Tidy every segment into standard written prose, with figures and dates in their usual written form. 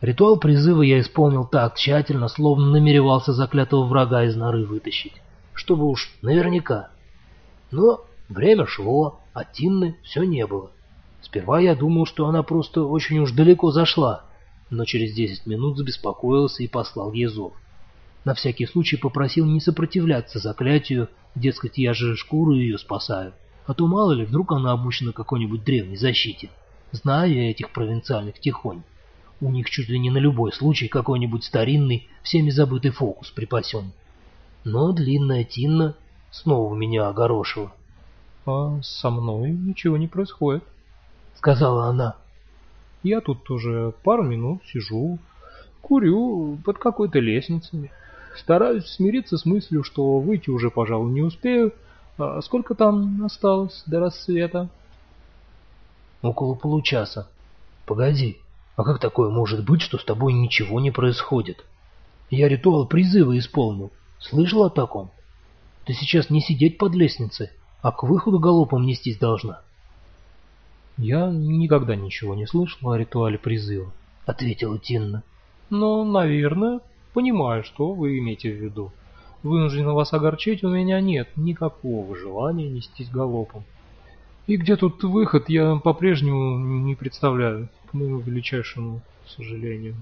Ритуал призыва я исполнил так тщательно, словно намеревался заклятого врага из норы вытащить, чтобы уж наверняка. Но время шло, а Тинны все не было. Сперва я думал, что она просто очень уж далеко зашла, но через 10 минут забеспокоился и послал ей зов. На всякий случай попросил не сопротивляться заклятию, дескать, я же шкуру ее спасаю, а то мало ли, вдруг она обучена какой-нибудь древней защите. Знаю я этих провинциальных тихонь. У них чуть ли не на любой случай какой-нибудь старинный, всеми забытый фокус припасен. Но длинная Тинна снова меня огорошила. «А со мной ничего не происходит», — сказала она. «Я тут уже пару минут сижу, курю под какой-то лестницей. Стараюсь смириться с мыслью, что выйти уже, пожалуй, не успею. А сколько там осталось до рассвета?» «Около получаса. Погоди, а как такое может быть, что с тобой ничего не происходит? Я ритуал призыва исполнил. Слышал о таком? Ты сейчас не сидеть под лестницей, а к выходу галопом нестись должна». «Я никогда ничего не слышал о ритуале призыва», — ответила Тинна. «Но, наверное, понимаю, что вы имеете в виду. Вынуждена вас огорчить, у меня нет никакого желания нестись галопом. И где тут выход, я по-прежнему не представляю, к моему величайшему сожалению».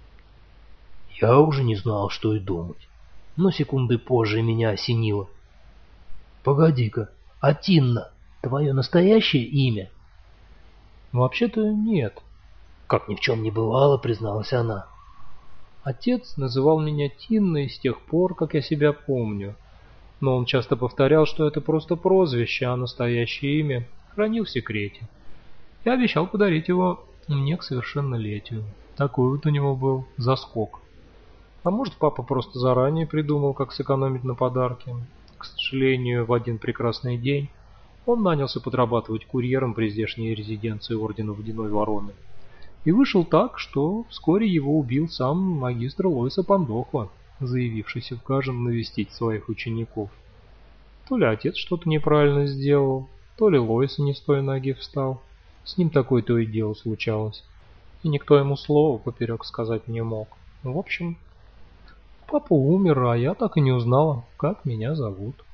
Я уже не знал, что и думать, но секунды позже меня осенило. «Погоди-ка, а Тинна — твое настоящее имя?» «Вообще-то нет», — как ни в чем не бывало, призналась она. «Отец называл меня Тинной с тех пор, как я себя помню, но он часто повторял, что это просто прозвище, а настоящее имя хранил в секрете. Я обещал подарить его мне к совершеннолетию. Такой вот у него был заскок. А может, папа просто заранее придумал, как сэкономить на подарке. К сожалению, в один прекрасный день он нанялся подрабатывать курьером при здешней резиденции Ордена Водяной Вороны. И вышел так, что вскоре его убил сам магистр Лойса Пандохва, заявившийся в Кажен навестить своих учеников. То ли отец что-то неправильно сделал, то ли Лойса не с той ноги встал. С ним такое то и дело случалось. И никто ему слова поперек сказать не мог. В общем, папа умер, а я так и не узнала, как меня зовут.